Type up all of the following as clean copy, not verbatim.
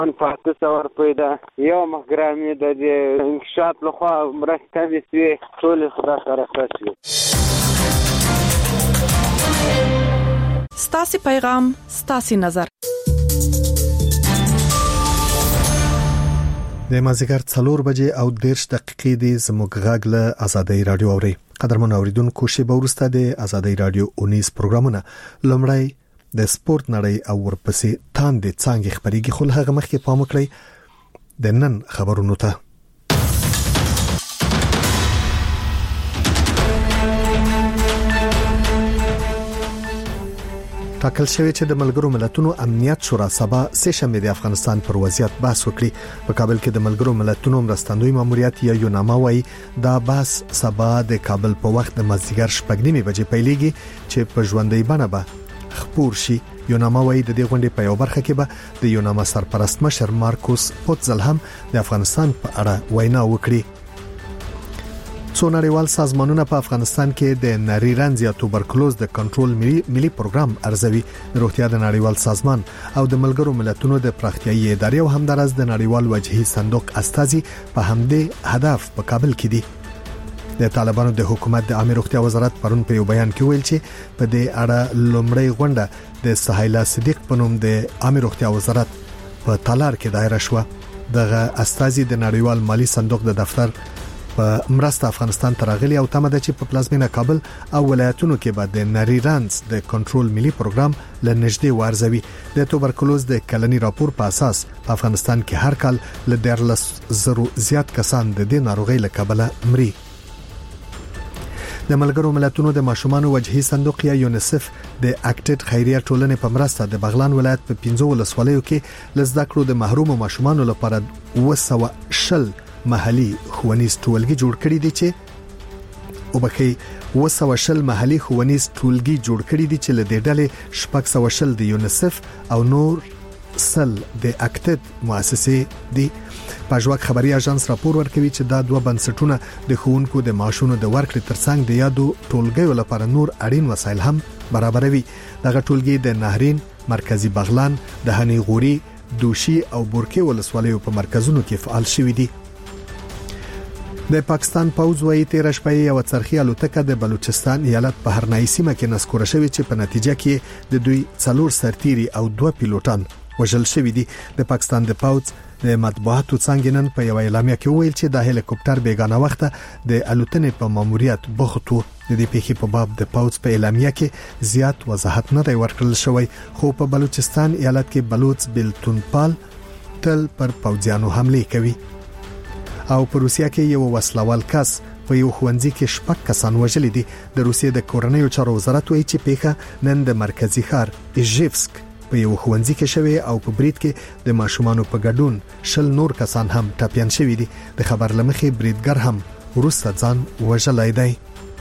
500 روپۍ ده. یو مهګرامي د انکشاف لخوا مرستې سوې ټول خدا سره خاصي. ستاسي پیغام ستاسي نظر. د مازیګر 4 بجې او 10 دقیقې د زموږ غږ له آزادۍ رادیو اوري. قدرمن اوریدونکو شیبه ورسته د آزادۍ رادیو 19 پروګرامونه لمړی د سپورت نړۍ او ورپسې تاندې څنګه خبريږي خو هغه مخکې پام وکړئ د نن خبرونو ته. ټاکل شوی چې د ملګرو ملتونو امنیت شورا سبا سه شنبه د افغانستان پر وضعیت بحث وکړي. په کابل کې د ملګرو ملتونو مرستندوی ماموریت یا یوناما وايي دا بحث سبا د کابل په وخت د مازدیګر 9:30 بجې پیلېږي چې په ژوندۍ بڼه به خبر شي. یوناما وايي د دې غونډې په یو برخه کې به د یوناما سرپرست مشر مارکوس پوتزل هم د افغانستان په اړه وینا وکړي. څو نړیوال سازمانونه په افغانستان کې د نری رنځ یا توبرکلوز د کنټرول ملي پروګرام ارزوي. د روغتیا د نړیوال سازمان او د ملګرو ملتونو د پراختیایي ادارې او همدارس د نړیوال وجهي صندوق استازي په همدې هدف په کابل کې دي. د طالبانو د حکومت د عامه روغتیا وزارت پرون په یو بیان کې ویل چې په دې اړه لومړی غونډه د سهیلا صدیق په نوم د عامه روغتیا وزارت په تالار کې دایره شوه. دغه استازي د نړیوال مالی صندوق د دفتر په مرسته افغانستان ترغلي او تمه ده چې په پلازمینه کابل او ولایتونو کې به د نری رنځ د کنټرول ملي پروګرام لنږدې وارزوي. د توبرکلوز د کلنی راپور په اساس په افغانستان کې هر کال ل 10,000 زیات کسان د دې ناروغۍ له کبله مري. د ملګرو ملتونو د ماشومان وجهي صندوق یا یونیسف د اکټډ خیریه ټولنې په مرسته د بغلان ولایت په 15 ولسوالیو کې لزده کړو د محروم ماشومان لپاره 200 محلي ښوونیز ټولګي جوړ کړي دي چې 200 محلي ښوونیز ټولګي جوړ کړي دي چې له دې ډلې 600 د یونیسف او نور سل د اکټډ مؤسسې دي. پاجواک خبري اژانس راپور ورکوي چې دا دوه بنسټونه د ښوونکو د معاشونو د ورکړې ترڅنګ د یادو ټولګیو لپاره نور اړین وسایل هم برابروي. دغه ټولګي د نهرین، مرکزی بغلان، د هنی غوري، دوشي او بورکه ولسوالیو په مرکزونو کې فعال شوي دي. د پاکستان پوځ وايي 13 شپې یو څرخي الوتکه د بلوچستان ایالت په هرنای سیمه کې نسکور شوې چې په نتیجه کې د دوی 4 سرتیري او 2 پیلوټان وژل شوي دي. د پاکستان د پوځ د مطبوعاتو څنګه نن په یو اعلامیه کې ویل چې د هلیکوپټر بیگانه وخته د الوتنې په ماموریت بوختو. د دې پیښې په باب د پوځ په اعلامیه کې زیات وضاحت نه دی ورکړل شوی، خو په بلوچستان ایالت کې بلوچ بلتونپال تل پر پوځیانو حمله کوي. او په روسیا کې یو وسلوال کس په یو ښوونځي کې 6 کسان وژل دي. د روسیې د کورنیو چارو وزارت وایي چې پیښه نن د مرکزی ښار ایژیفسک په یو ښوونځي کې شوه او په برید کې د ماشومانو په ګډون 20 نور کسان هم ټاپیان شوي دي. د خبر لمخې بریدګر هم وروسته ځان وژلای دی.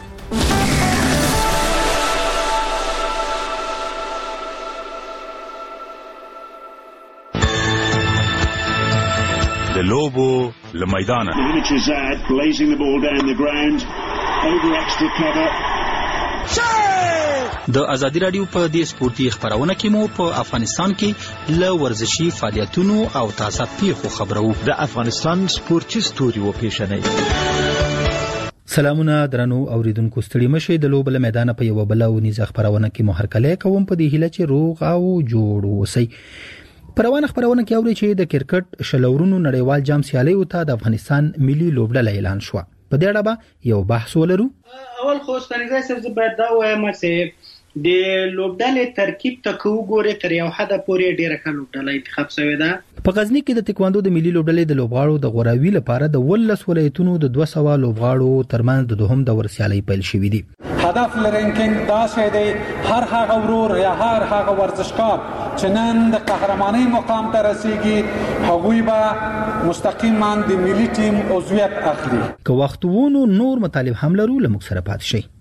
د لوبو لمیدانه blazing the ball down the ground over extra cover. د ازادي رادیو په دې سپورتي خبرونه کې مو په افغانستان کې ل ورزشي فعالیتونو او تازه پیښو خبرو. د افغانستان سپورتي ستوري و پیښنې. سلامونه درنو اوریدونکو، ستړي مشه د لوبل میدان په یو بل او نيزه خبرونه کې مو هرکله کوم په دې هله چې روغ او جوړ وسی. پروانه خبرونه کې اوري چې د کرکټ شلورونو نړیوال جام سیالي او ته د افغانستان ملي لوبډله اعلان شو. په دې اړه به یو بحث ولرو. اول خو ستنګای سره باید دا وایم چې د لوبډلې ترکیب ته وګورئ تر یو حد پورې ډیره ښه لوبډله انتخاب شوې ده. په غزنی کې د تکواندو د ملي لوبډلې د لوبغاړو د غوراوي لپاره د 12 ولایتونو د 200 لوبغاړو ترمنځ د دوهم دور سیالي پیل شوې دي. هدف لرونکي دا شی دی هر هغه ورور یا هر هغه ورزشکار چې نن د قهرمانۍ مقام ته رسیږي هغوی به مستقیما د ملي ټیم عضویت اخلي. که وخت وونو نور مطالب هم لرو لمک سره پات شي.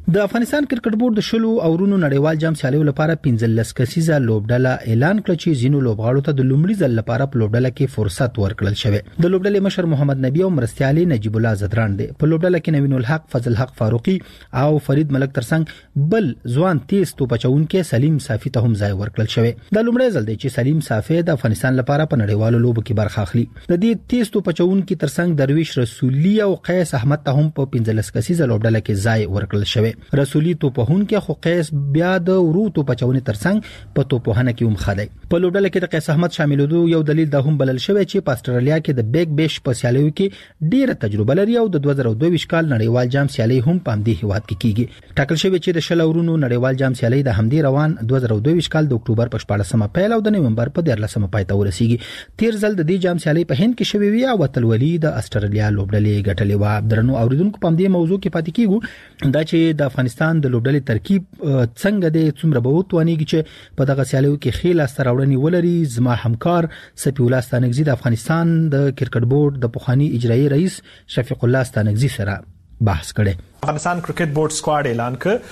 د افغانستان کرکټ بورډ د شلو اورونو نړیوال جام سیالیو لپاره 15 کسیزه لوبډله اعلان کړ چې زینو لوبغاړو ته د لومړي ځل لپاره په لوبډله کې فرصت ورکړل شوی. د لوبډلې مشر محمد نبی او مرستيالي نجیب الله زدران دی. په لوبډله کې نوین الحق، فضل حق فاروقي او فرید ملک ترڅنګ بل ځوان تیز توپچونکو سلیم صافي ته هم ځای ورکړل شوی. د لومړي ځل دی چې سلیم صافي د افغانستان لپاره په نړیوالو لوبو کې برخه اخلي. د دې تیز توپچونکو ترڅنګ درویش رسولي او قیس احمد ته هم په 15 کسیزه لوبډله کې ځای ورکړل شوی. رسولي توپهونکو خو قیس بیا د ورو توپچونې ترڅنګ په توپهنه کې هم خدای. په لوبډله کې د قیس احمد شاملېدو یو دلیل د هم بلل شوی چې په استرالیا کې د بیگ بیش په سیالیو کې ډیره تجربه لري او د 2022 کال نړیوال جام سیالي هم په همدې هیواد کې کیږي. ټاکل شوی چې د شل اورونو نړیوال جام سیالي د همدې روان 2022 کال د اکتوبر په 14مه پیل او د نومبر په 13مه پای ته ورسیږي. تیر ځل د دې جام سیالي په هند کې شوی وی او اتلولي د استرالیا لوبډلې ګټلې و. درنو اوریدونکو په دې موضوع کې پاتې کیږو دا چې د افغانستان د لوبډلې ترکیب څنګه د څومره به وتوانیږي چې په دغه سیالیو کې خېل استراوړنی ولري. زما همکار سپی الله ستانګزی د افغانستان د کرکټ بورډ د پوخانی اجرایی رئیس شفیق الله ستانګزی سره بحث کړي. افغانستان کرکټ بورډ سکواډ اعلان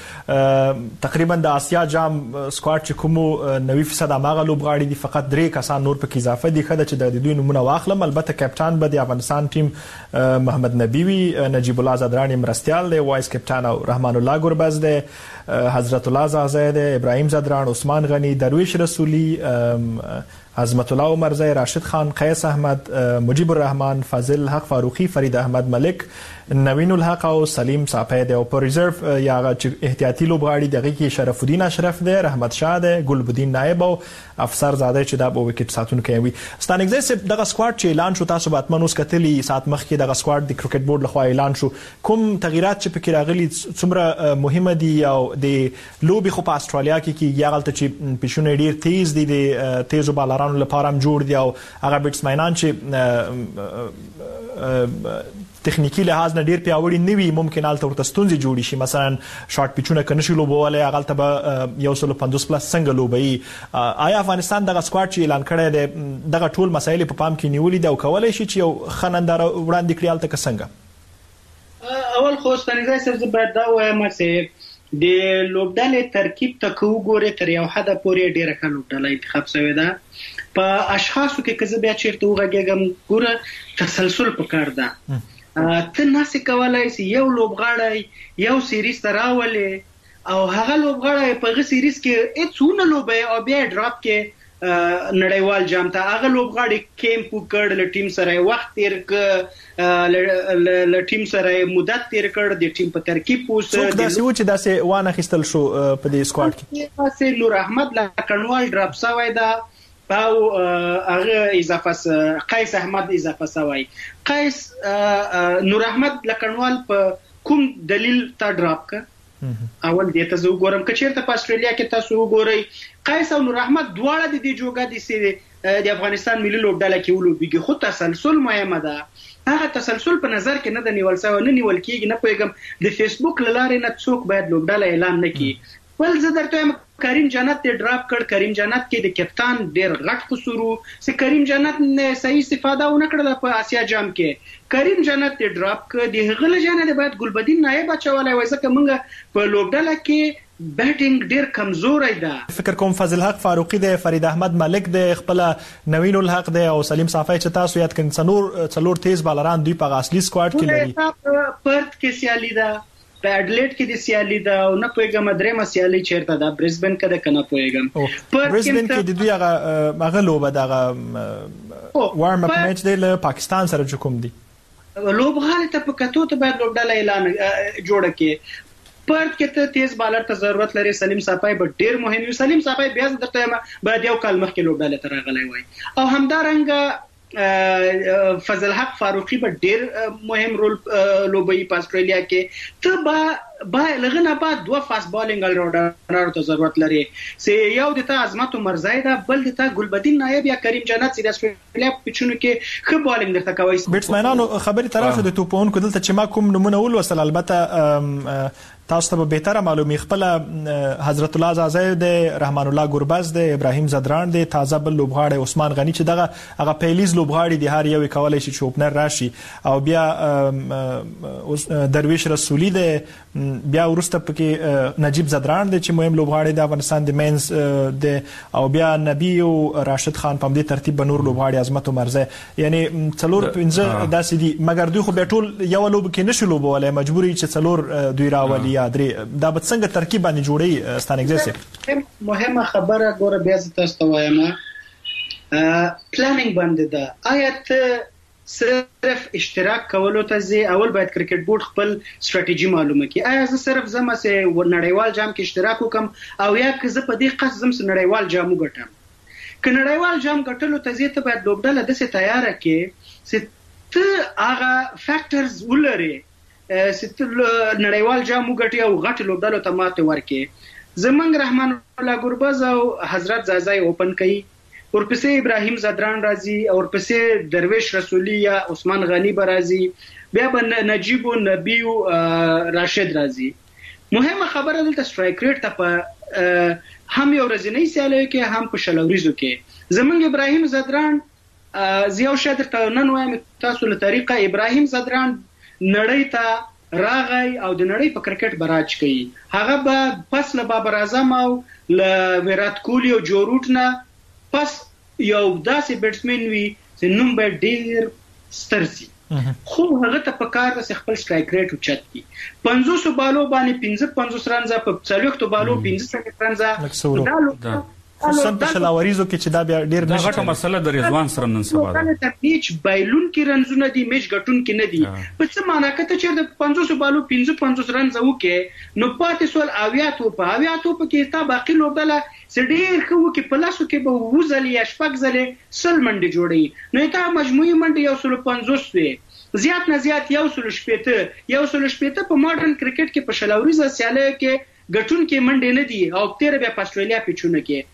ک تقریبا د آسیا جام سکواډ چې کوم 90% هغه لوبغاړي دي، فقط 3 کسان نور پکې اضافه دي. خدای چې د دوی نمونه واخلم. البته کپټان به د افغانستان ټیم محمد نبی وی، نجیب الله زدران مرستيال دی، وایس کپټان او رحمان الله ګربز دی، حضرت الله زاهد دی، ابراهیم زدران، عثمان غنی، درویش رسولی، عظمت الله عمرزی، راشد خان، قیس احمد، مجیب الرحمن، فضل حق فاروقی، فرید احمد ملک، نوین الحق او سلیم صافی دی. او په ریزرو یا احتیاطي لوبغاړي دغه کې شرف الدین اشرف دی، رحمت شاه دی، ګلبدین نائب او افسر زاده چې د وکټ ساتونکو وي. ستانګزی دغه سکواډ چې اعلان شو، تاسو به اتمنوس کتلی سات مخکې دغه سکواډ د کرکټ بورډ لخوا اعلان شو. کوم تغیرات چې پکې راغلي څومره مهمه دي او د لوبي خو په استرالیا کې یاغلته چې پښونه ډیر تیز دي، د تیزو بالرانو لپاره هم جوړ دي او هغه بیټسمنان چې تخنیکی لحاظ نه ډیر پیاوړي نه وي، ممکن الته ورته ستونزې جوړي شي. مثلا شارټ پیچونه کنه شي لوبواله هغه ته به 150 پلس څنګه لوبي. آیا افغانستان دغه سکواډ چې اعلان کړی دی دغه ټول مسایل په پام کې نیولې دي او کولای شي چې یو خنندار وړاندې کړی الته څنګه؟ اول خو ستنګزی سره باید دا وایم چې د لوبډلې ترکیب ته کو ګوره تر یو حد پورې ډیره ښه لوبډله انتخاب شوې ده. په اشخاصو کې کزه بیا چیرته وغږیږم ګوره تسلسل پکار ده. ته ناسې کولای سي یو لوبغاړی یو سیریز ته راولي او هغه لوبغاړی په هغه سیریز کې هیڅونه لوبي او بیا ډراپ کې نړیوال جام ته هغه لوبغاړي کیمپ وکړ، له ټیم سره وخت تیر ک، له ټیم سره مدت تیر کړ، د ټیم په ترکیب اوس څوک داسې و چې داسې وانه خستل شو په دې سکواډ کې. تاسو نور احمد لکنوال ډراپ شوی دا او هغه اضافه قیس احمد اضافه شوی. قیس نور احمد لکنوال په کوم دلیل تا ډراپ ک؟ اول دې ته زه وګورم که چیرته په استرالیا کې تاسو وګورئ قیس او نور احمد دواړه د دې جوګه دي چې د افغانستان ملي لوبډله کې ولوبېږي، خو تسلسل مهمه ده. هغه تسلسل په نظر کې نه د نیول شوی، نه نیول کېږي. نه پوهېږم د فیسبوک له لارې نه څوک باید لوبډله اعلان نه کړي. بل زه درته وایم کریم جنت ته ډراپ کړ. کریم جنت کې د کپتان ډېر غټ قصور و چې کریم جنت صحیح استفاده ونه کړله په آسیا جام کې. کریم جنت ته ډراپ کړ. د هغه له جانه باید ګلبدین نائب اچولی وای، ځکه موږ په لوبډله کې بیټینګ ډیر کمزوري ده. فکر کوم فضل حق فاروقی دی، فرید احمد ملک دی، خپل نوین الحق دی او سلیم صافی چې تاسو یاد کړئ څلور تیز بالران دوی په اصلي سکواډ کې لري. پرت کې سیالي ده، په اډلیډ کې د سیالي ده او نه پوهېږم درېمه سیالي چیرته ده، برزبن کې ده که نه پوهېږم. برزبن کې د دوی هغه لوبه دغه وارم اپ میچ دی له پاکستان سره چې کوم دی لوبغاړي ته په کتو ته باید لوبډله اعلان جوړه کړي. پرت کې ته تیز بالر ته ضرورت لري. سلیم صافی به ډیر مهم وي. سلیم صافی بیا درته باید یو کال مخکې لوبډله ته راغلی وای او همدارنګه فضل حق فاروقی به ډیر مهم رول لوبي په استرالیا کې. ته با لغنه بعد دوه فاست بالینګ الراونډر ته ضرورت لري. سي یو د ته عظمت عمرزی ده، بل د ته ګلبدین نائب یا کریم جنت چې د استرالیا په چونو کې ښه بالینګ درته کوي. بیټسمنانو خبري طرف د توپونکو دلته چې ما کوم نمونه ول وصل، البته تاسو ته به بهتره معلومي خپل حضرت الله زازی د رحمان الله ګربز د ابراهیم زدران د تازه بل لوبغاړی عثمان غنی چې دغه هغه پیلیز لوبغاړي د هر یو کولای شي چې اوپنر راشي او بیا درویش رسولی د بیا ورسته پکې نجیب زدران د چې مهم لوبغاړي د افغانستان د مینز د او بیا نبی او راشد خان په دې ترتیب بنور لوبغاړي عظمت مرزه یعنی څلور پنځه داسې دي مګر دوی خو به ټول یو لوب کې نشو لوبولای مجبوري چې څلور دوی راولي یا درې دا به څنګه ترکیب باندې جوړي ستانګزه مهمه خبره ګوره بیا تاسو ته وایم پلانینګ باندې دا آیت صرف اشتراک کولو ته زی اول باید کرکټ بورډ خپل ستراتیژي معلومه کړي آیا زه صرف زما سه نړیوال جام کې اشتراک وکم او یا که زه په دې قصد زم نړیوال جام وګټم که نړیوال جام ګټلو ته زی ته باید لوبډله د څه تیار کړي چې ته هغه فیکټرز ولري چې نړیوال جام وګټي او غټ لوبډلو ته ماته ورکړي زمنګ رحمان الله ګربز او حضرت زازی اوپن کړي ورپسې ابراهیم زدران راځي او ورپسې درویش رسولی یا عثمان غنی برازي بیا به نجیب او نبی او راشد راځي مهمه خبره دلته سټرایک ریټ ته په هم یو ورځنی سیالیو کې هم په شلوریزو کې زمنګ ابراهیم زدران زیاو شادر ته نن وایم تاسو له طریقه ابراهیم زدران نړۍ ته راغی او د نړۍ په کرکټ براج کوي هغه به پس له بابر اعظم او له ویرات کوهلی او جو روټ نه پس یو داسې بیټسمن وي چې نوم به ډیر سترسي خو هغه ته په کار د خپل سټرایک ریټ اوچت کی 500 بالو باندې 55 رنز په 40 بالو 15 رنز خصوصا په شلاوریزو کې چې دا بیا ډیر دا غټه مسله د رضوان سره نن سبا ده دا پیچ بایلون کې رنزونه دي میچ غټون کې نه دي په څه معنا کته چې د 500 بالو 55 رنز وکې نو پاتې سول اویاتو په کې تا باقي لوبله سډیر خو کې پلاسو کې به وزل یا شپږ زلې سل منډي جوړي نو تا مجموعي منډي 150 وي زیات نه زیات 170 په ماډرن کرکټ کې په شلاوریزه سیاله کې غټون کې منډي نه دي او تیر بیا په استرالیا پیچونه کې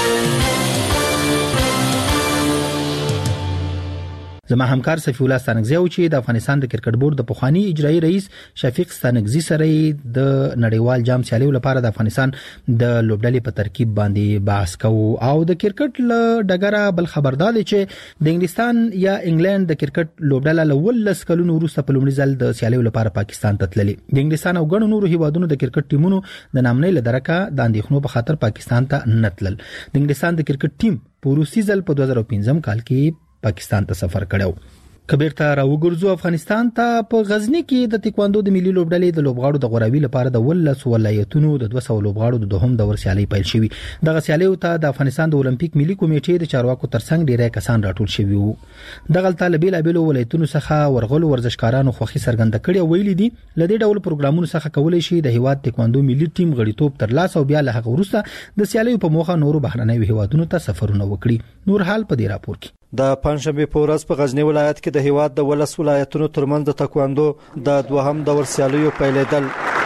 زما همکار صفی الله ستانکزی او چې د افغانستان د کرکټ بورډ د پخوانی اجرایی رئیس شفیق ستانکزی سره د نړیوال جام سیالیو لپاره د افغانستان د لوبډلې په ترکیب باندې بحث کوو او د کرکټ له ډګره بل خبردار دي چې د انګلستان یا انګلند د کرکټ لوبډله له 10 کلونو وروسته په لومړي ځل د سیالیو لپاره پاکستان ته تللي د انګلستان او ګڼو نورو هیوادونو د کرکټ ټیمونو د نامنۍ لدرکه د اندېښنو په خاطر پاکستان ته نتلل د انګلستان د کرکټ ټیم په روسي ځل په 2015 کال کې پاکستان ته سفر کړو کبیرته راوګرځو افغانستان ته په غزنی کې د تکواندو د ملي لوبډلې د لوبغاړو د غوراوي لپاره د 12 ولایتونو د 200 لوبغاړو د دوهم دور سیالي پیل شوې دغه سیالي ته د افغانستان د اولمپیک ملي کمیټې د چارواکو ترڅنګ ډیری کسان راټول شوي وو دغه طالبې لابلو ولایتونو څخه ورغلو ورزشکارانو خوخي سرګند کړي ویلي دي لدې ډول پروګرامونو څخه کولای شي د هیواد تکواندو ملي ټیم غړیتوب تر لاس او بیا له هغه وروسته د سیالي په موخه نورو بهرنۍ هیوادونو ته سفرونه وکړي نور حال په دې راپور کې د پنځمبه په ورځ په غزنی ولایت کې د هیواد د ولس ولایتونو ترمنځ د تکواندو د دوهم دور سیالیو پیلېدل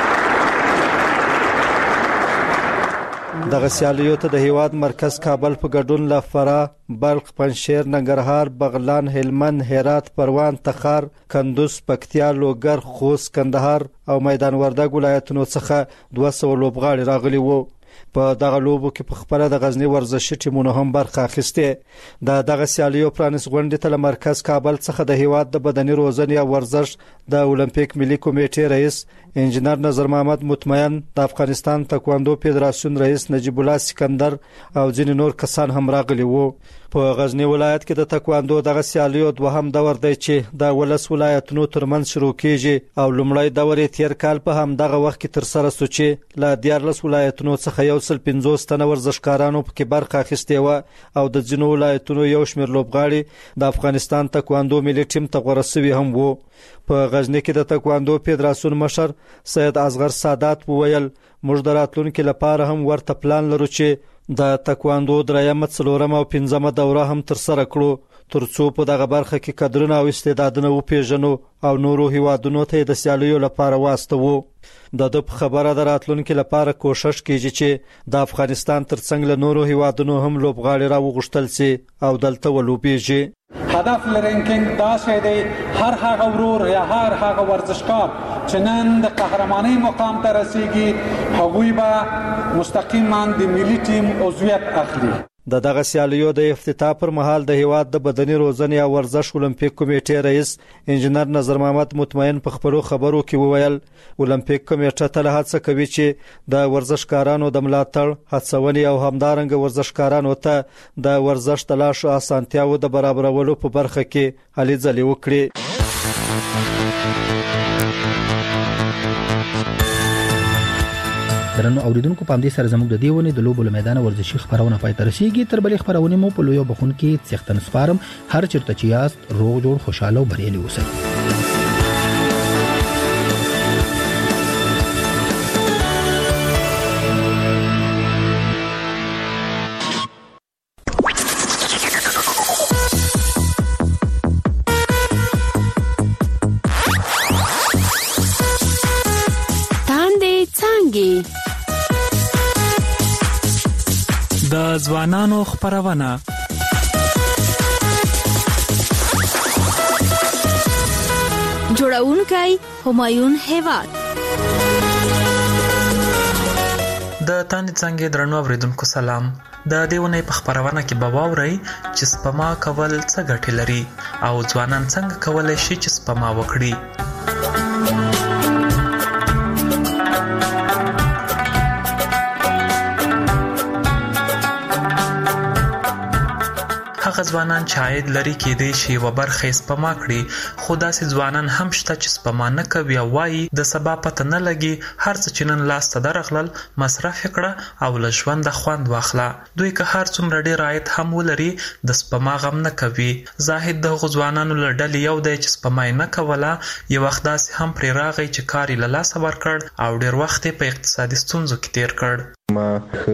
دغه سیالیو ته د هیواد مرکز کابل په ګډون له فراه بلخ پنځشیر ننګرهار بغلان هلمند هرات پروان تخار کندوز پکتیا لوګر خوست کندهار او میدان وردګ ولایتونو څخه 200 لوبغاړي راغلي وو په دغه لوبو کې په خپل د غزنی ورزشي ټیمونو هم برخه اخیسته دغه سیالیو پرانس غونډې ته مرکز کابل څخه د هیواد د بدني روزنې او ورزش د اولمپیک ملي کمیټې رئیس انجنیر نظر محمد مطمئن د افغانستان تکواندو فدراسیون رئیس نجیب الله سکندر او ځینې نور کسان هم راغلي وو په غزنی ولایت کې د تکواندو دغه سیالیو دوهم دور دی چې د ولس ولایتونو ترمنځ شروع کیږي او لومړی دور یې تیر کال په هم دغه وخت کې تر سره سو چې له 14 ولایتونو څخه 150 تنه ورزشکارانو په برخه اخیستې و او د ځینو ولایتونو یو شمېر لوبغاړي د افغانستان تکواندو ملي ټیم ته غوړه شوي هم وو په غزنی کې د تکواندو فدراسیون مشر سید اصغر سادات وویل موږ د راتلونکو لپاره هم ورته پلان لرو چې د تکواندو درېمه څلورمه او پنځمه دوره هم تر سره کړو ترڅو په دغه برخه کې کادرونه او استعدادونه وپیژنو او نورو هیوادونو ته د سیالیو لپاره واستوو د خبره د راتلونکو لپاره کوشش کیږي چې د افغانستان ترڅنګ له نورو هیوادونو هم لوبغاړي راوغښتل شي او دلته ولوبېږي هدف لرینکینګ دا شی دی هر هغه ورور یا هر هغه ورزشکار چې نن د قهرمانۍ مقام ته رسیږي هغوی به مستقیما د ملي ټیم عضویت اخلي. دغه سیالیو د افتتاح پر مهال د هیواد د بدني روزنې او ورزش اولمپیک کمیټې رئیس انجنیر نظر محمد مطمئن په خبرو کې وویل اولمپیک کمیټه تل هڅه کوي چې د ورزشکارانو د ملاتړ هڅونې او همدارنګ ورزشکارانو ته د ورزش د لاشو اسانتیاو د برابرولو په برخه کې هلې ځلې وکړي. درنو اوریدونکو په همدې سره زموږ د دیونه د لوبو میدان ورزشي خبرونه پای ته رسیدي. تر بلې خبرونه مو په لویو بخون کې څښتن سپارم. هر چیرته چې یاست روغ جوړ خوشاله او بریالي اوسئ. د ځوانانو خبرونه جوړونکي همایون هیواد د تانې څنګه درنو اوریدونکو سلام. د دیونه په خبرونه کې به واورئ چې سپما کول څه ګټه لري او ځوانان څنګه کولای شي چې سپما وکړي. هغه ځوانان چې عاید لري کېدای شي و برخه سپما کړي، خو داسې ځوانان هم شته چې سپما نه کوي او وايي د سبا پته نه لګي هر څه چې نن لاس ته درغلل مصرف کړه او له ژوند خوند واخله. دوی که هر څومره ډیر عاید هم ولري د سپما غم نه کوي. زاهد د ځوانانو له ډلې یو دی چې سپما نه کوله. یو وخت داسې هم پرې راغی چې کار یې له لاسه ورکړ او ډیر وخت په اقتصادي ستونزو کې تیر کړ. ما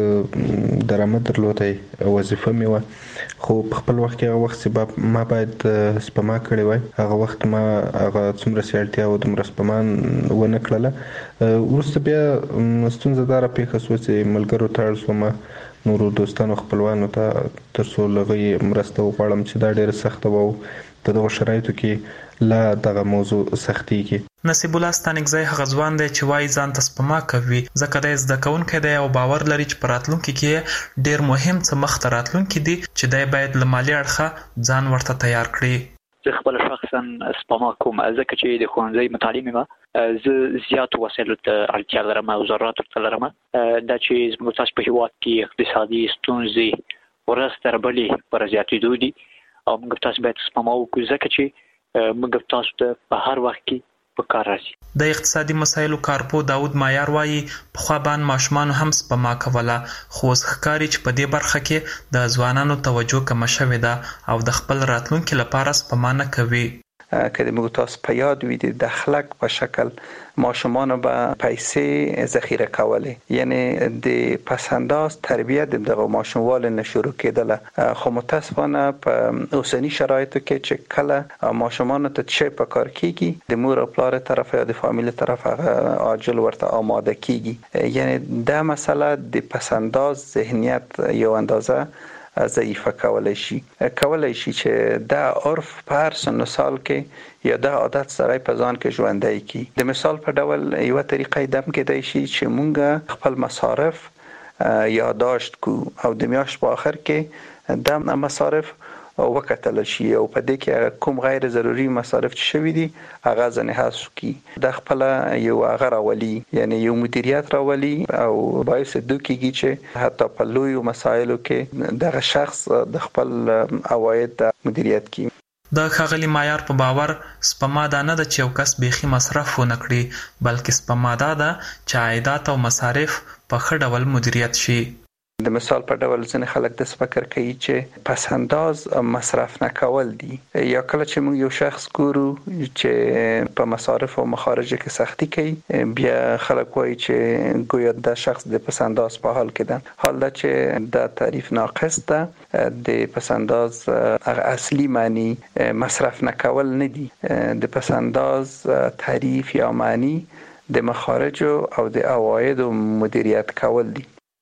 درآمد درلودای وظیفه مې و، خو په خپل وخت کې هغه وخت سبب ما باید سپما کړی وای. هغه وخت ما هغه څومره سیالتیا او دومره سپما ونه کړله. وروسته بیا ستونزه داره پیښه شوه چې ملګرو ته اړ شوم، نورو دوستانو خپلوانو ته تر څو لغوي مرسته وغواړم چې دا ډېره سخته وه او په دغو شرایطو کې لا دغه موضوع سختیږي. نصیب الله ستانکزی هغه ځوان دی چې وایي ځان ته سپما کوي ځکه دی زده کوونکی دی او باور لري چې په راتلونکي کې ډېر مهم څه مخته راتلونکي دي چې دی باید له مالي اړخه ځان ورته تیار کړي. زه خپل شخصا سپما کوم ځکه چې د ښوونځي متعلم یم. زه زیاتو وسایلو ته اړتیا لرم او ضرورت ورته لرم. دا چې زموږ تاسو په هېواد کې اقتصادي ستونزې ورځ تر بلې پر زیاتېدو دي او موږ تاسو باید سپما وکړو ځکه چې موږ تاسو ته په هر وخت کې په کار راځي. د اقتصادي مسایلو کارپو داود مایار وایي پخوا باندې ماشومان هم سپما کوله، خو اوس ښکاري چې په دې برخه کې د ځوانانو توجه کمه شوې ده او د خپل راتلونکي لپاره سپما نه کوي. که د موږ تاسو په یاد وي د دخلک په شکل ماشومان به پیسې ذخیره کولې، یعنی د پسنداز تربیت دغه ماشوموال نه شروع کېدله. خو متاسفانه په اوسنی شرایطو کې چې کله ماشومان ته چې په کار کېږي د مور او پلار طرف یا د فامیل طرف هغه عاجل ورته آماده کېږي. یعنی دا مسله د پسنداز ذهنیت یو اندازه ضعیفه کولای شي چې دا عرف په هر سن سال کې یا دا عادت سره په ځان کې ژوندۍ کی. د مثال په ډول یو طریقې دم کېدای شي چې مونږ خپل مصارف یادداشت کو او د میاشت په آخر کې دا مصارف وکتل شي او په دې کې کوم غیر ضروري مصارف چې شوي دي هغه ځنه حذف کی. د خپل یو هغه راولي، یعنی یو مدیریت راولي او باعث دوکیږي چې حتی په لوی مسایلو کې دغه شخص د خپل عواید مدیریت کی. د ښاغلي معیار په باور سپما دا نه ده چې یو کس بیخي مصرف ونه کړي، بلکې سپما دا ده چې عایدات او مصارف په ښه ډول مدیریت شي. د مثال په ډول ځینې خلک د فکر کوي چې پس انداز مصرف نه کول دي، یا کله چې موږ یو شخص ګورو چې په مصارف او مخارج کې سختی کوي بیا خلک وایي چې ګویا دا شخص د پس انداز په حال کې ده. حال دا چې دا تعریف ناقص ده. د پس انداز اصلي معنی مصرف نه کول نه دي. د پس انداز تعریف یا معنی د مخارج او د عواید مدیریت کول دي.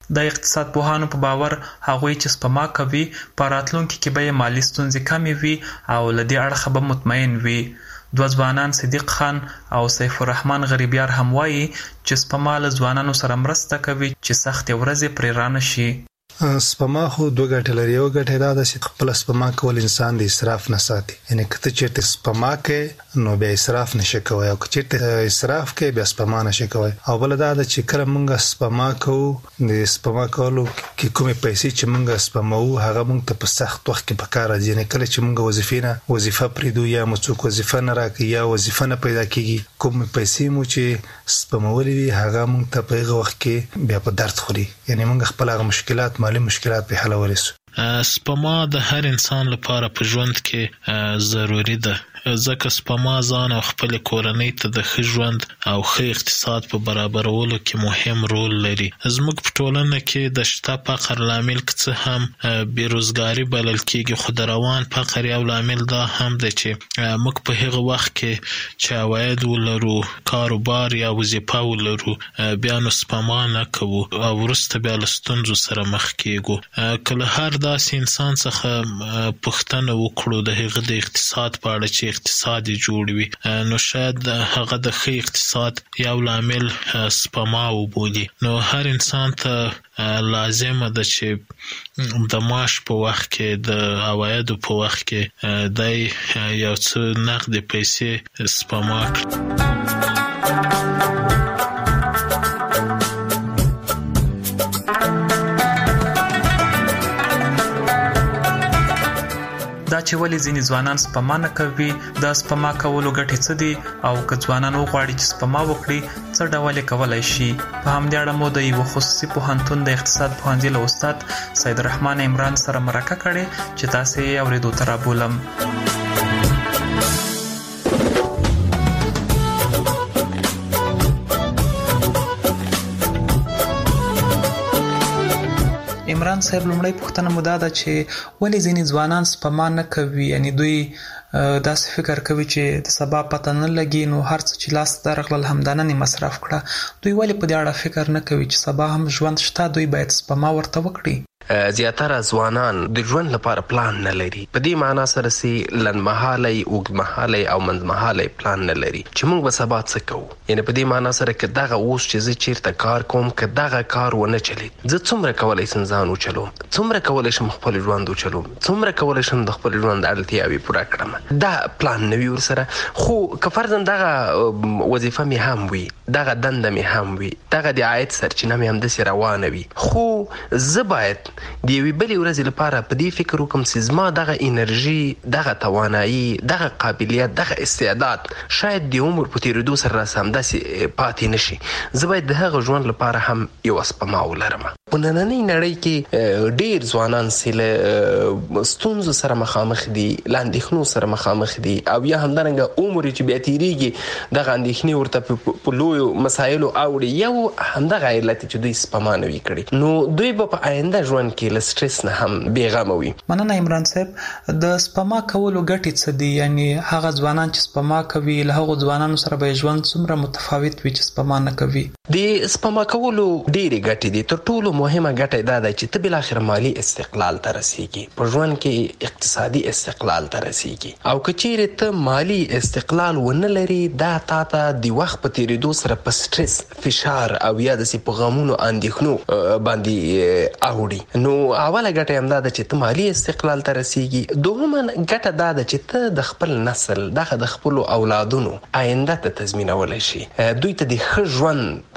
د اقتصاد پوهانو په باور هغوی چې سپما کوي په راتلونکي کې به مالی ستونزې کمې وي او له دې اړخه به مطمئن وي. دوه ځوانان صدیق خان او سیف الرحمن غریبیار هم وایي چې سپما له ځوانانو سره مرسته کوي چې سختې ورځې پرې رانه شي. سپما خو دوه ګټې لري. یو ګټه دا ده چې خپل سپما کول انسان د اسراف نه ساتي. یعنی کته چیرته سپما کې نو بیا اسراف نشي کوي او چیرته اسراف کې بیا سپما نشي کوي. او بل دا ده چې کله موږ سپما کوو د سپما کولو کې کومې پیسې چې موږ سپمو هغه موږ ته په سخت وخت کې پکار راځي. یعنی کله چې موږ وظیفه پریدو یا موږ وظیفه نه راکې یا وظیفه نه پیدا کیږي کومې پیسې مو چې سپمولې وي هغه موږ ته په هغه وخت کې بیا په درد خوري. یعنی موږ خپل هغه مشکلات مالی مشکلات به حلولی سو. سپما د هر انسان لپاره په ژوند کې ضروری ده ځکه سپما ځان او خپل کورنۍ ته د ښه ژوند او ښه اقتصاد په برابرولو کې مهم رول لري. زموږ په ټولنه کې د شته فقر لامل څه هم بیروزګاری بلل کېږي خو د روان فقر یو لامل دا هم ده چې موږ په هغه وخت کې چې عواید ولرو کاروبار یا وظیفه ولرو بیا نو سپما نه کوو او وروسته بیا له ستونزو سره مخ کېږو. کله هر داسې انسان څخه پوښتنه وکړو د هغه د اقتصاد په اړه چې اقتصاد جوړ وي نو شاید هغه د ښه اقتصاد یو لامل سپما وبولي. نو هر انسان ته لازمه ده چې د معاش په وخت کې د عوایدو په وخت کې د یو څه نقد پیسې سپما کړي. دا چې ولې ځینې ځوانان سپما نه کوي دا سپما کولو ګټې څه دي او که ځوانان وغواړي چې سپما وکړي څه ډول یې کولی شي. په همدې اړه مو د یوه خصوصي پوهنتون د اقتصاد پوهنځي له استاد سید الرحمن عمران سره مرکه کړې چې تاسې یې اورېدو ته رابولم. عمران صاحب لومړی پوښتنه مو دا ده چې ولې ځینې ځوانان سپما نه کوي یعنی دوی داسې فکر کوي چې د سبا پته نه لګي نو هر څه چې لاس ته درغلل همدا نن مصرف کړه. دوی ولې په دې اړه فکر نه کوي چې سبا هم ژوند شته دوی باید سپما ورته وکړي. زیاتره ځوانان د ژوند لپاره پلان نه لري. په دې معنا سره چې لنډمهالی اوږدمهالی او منځمهالی پلان نه لري چې موږ به سبا څه کوو. یعنی په دې معنا سره که دغه اوس چې زه چیرته کار کوم که دغه کار ونه چلید زه څومره کولی شم ځان وچلوم څومره کولی شم خپل ژوند وچلوم څومره کولی شم د خپل ژوند اړتیاوې پوره کړم. دا پلان نه وي ورسره. خو که فرضاً دغه وظیفه مې هم وي دغه دنده مې هم وي دغه د عاید سرچینه مې همداسې روانه وي خو زه باید د یوې بلې ورځې لپاره په دې فکر وکړم چې زما دغه انرژي دغه توانایي دغه قابلیت دغه استعداد شاید د عمر په تېرېدو سره راسه همداسې پاتې نه شي. زه باید د هغه ژوند لپاره هم یوه سپما ولرم. په نننۍ نړۍ کې ډېر ځوانان چې له ستونزو سره مخامخ دي له اندېښنو سره مخامخ دي او یا همدارنګه عمر چې بیا تېرېږي دغه اندېښنې ورته په لویو مسایلو اوړي. یو همدغه علت چې دوی سپما نه وي کړي نو دوی به په آینده ژوند کې له سټرس نه هم بېغمه وي. مننه عمران صاحب. د سپما کولو ګټې څه دي یعنی هغه ځوانان چې سپما کوي له هغو ځوانانو سره به ژوند څومره متفاوت وي چې سپما نه کوي؟ د سپما کولو ډېرې ګټې دي. تر ټولو مهمه ګټه دا ده چې ته بالاخره مالي استقلال ته رسېږي په ژوند کې اقتصادي استقلال ته رسېږي او که چیرې ته مالي استقلال ونه لري دا تا ته د وخت په تېرېدو سره په سټرس فشار او یا داسې په غمونو اندېښنو باندې اوړي. نو اوله ګټه همدا ده چې ته مالي استقلال ته رسېږي. دوهمه ګټه دا ده چې ته د خپل نسل دغه د خپلو اولادونو آینده ته تضمینولی شي دوی ته د ښه ژوند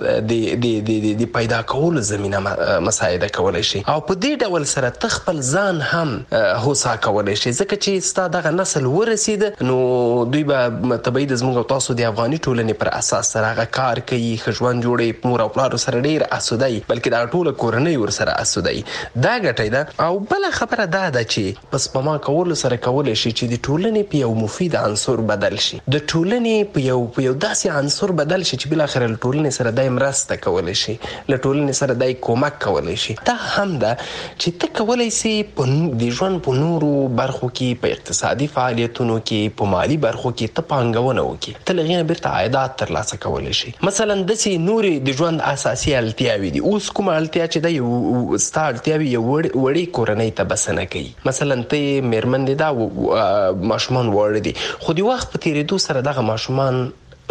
د پیدا کولو زمینه مساعده کولی شي او په دې ډول سره ته خپل ځان هم هوسا کولی شي ځکه چې ستا دغه نسل ورسېده نو دوی به طبیعي د زموږ او تاسو د افغاني ټولنې پر اساس سره هغه کار کوي ښه ژوند جوړوي مور او پلارو سره ډېر اسوده وي بلکې دغه ټوله کورنۍ ورسره اسوده وي. دا ګټه ده. او بل خبره دا ده چې پس پما کول سره کول شي چې د ټولنې په یو مفید عنصر بدل شي، د ټولنې په یو داسې عنصر بدل شي چې بل اخر له ټولنې سره دای مرسته کول شي، له ټولنې سره دای کومک کول شي. دا هم ده چې ته کولای شي د ژوند په نورو برخو کې، په اقتصادي فعالیتونو کې، په مالی برخو کې ته پانګونه وکړي، ته لغینه بیرته عایدات ترلاسه کولای شي. مثلا داسې نورې د ژوند اساسي اړتیاوې دي. اوس کومه اړتیا چې د یو ستا اړتیاوې یو وړې کورنۍ ته بسنه کوي، مثلا ته میرمن دي، دا ماشومان وړ دي، خو د وخت په تیریدو سره دغه ماشومان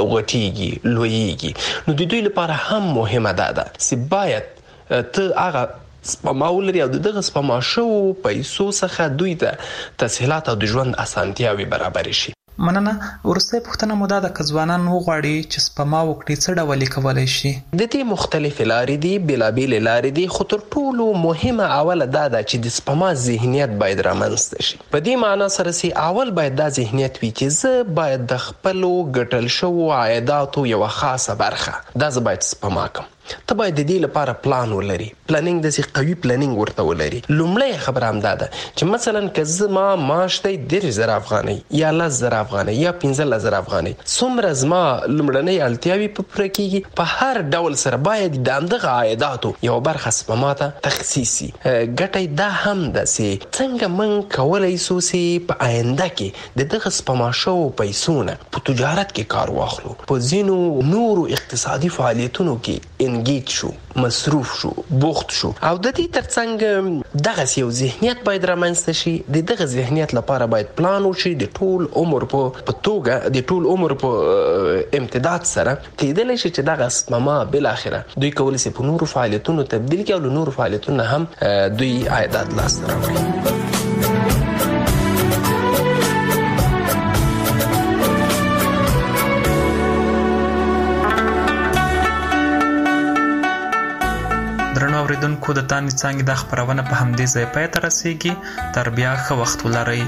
غټیږي، لویږي، نو د دوی لپاره هم مهمه ده چې باید ته هغه سپما ولري او دغه سپما شو پیسو څخه دوی ته تسهیلات او د ژوند اسانتیاوې برابر شي. مننه. ورسته پوښتنه مو دا د ځوانان وغواړي چې سپما وکړي څه ډول کولای شي؟ د دې مختلف لارې دي، بېلابېل لارې دي، خو تر ټولو مهمه اوله دا ده چې د سپما ذهنیت باید رامنځته شي. په دې معنا سره چې اول باید دا ذهنیت وي چې زه باید د خپلو ګټل شوو عایداتو یوه خاصه برخه دا زه باید سپما کړم. ته باید د دې لپاره پلان ولري، پلانینګ داسې قوي پلانینګ ورته ولري. لومړی خبره همدا ده چې مثلا که زما معاش دی 10,000 افغانۍ یا 10,000 افغانۍ یا 15,000 افغانۍ، څومره زما لومړنۍ اړتیاوې په پوره کېږي، په هر ډول سره باید د همدغه عایداتو یوه برخه سپما ته تخصیص شي. ګټه دا هم ده چې څنګه موږ کولی سو چې په آینده کې د دغه سپما شوو پیسو نه په تجارت کې کار واخلو، په ځینو نورو اقتصادي فعالیتونو کې انګیج شو، مصروف شو، بوخت شو. او د دې ترڅنګ دغه یو ذهنیت باید رامنځته شي. د دغه ذهنیت لپاره باید پلان وشي د ټول عمر په توګه، د ټول عمر په امتداد سره کېدلی شي چې دغه سپما بل اخره دوی کولی شي په نورو فعالیتونو تبدیل کړي او له نورو فعالیتونو هم دوی عایدات لاسته راوړي. اوریدونکو د تانې څانګې دا خپرونه په همدې ځای پای ته رسیږي. تر بیا ښه وخت ولرئ.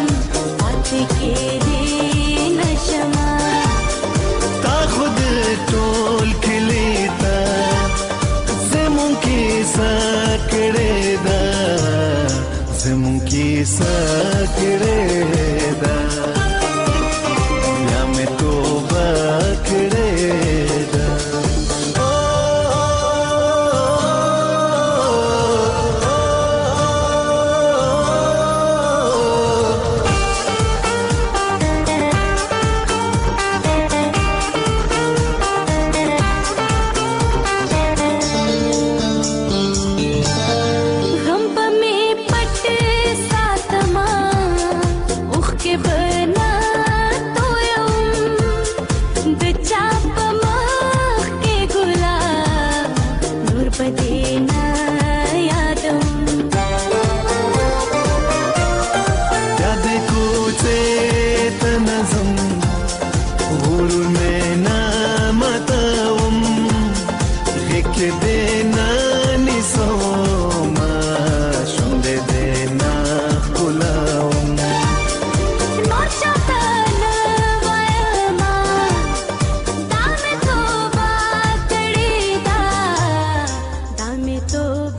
के रे नशमा ता खुद کیسه کړې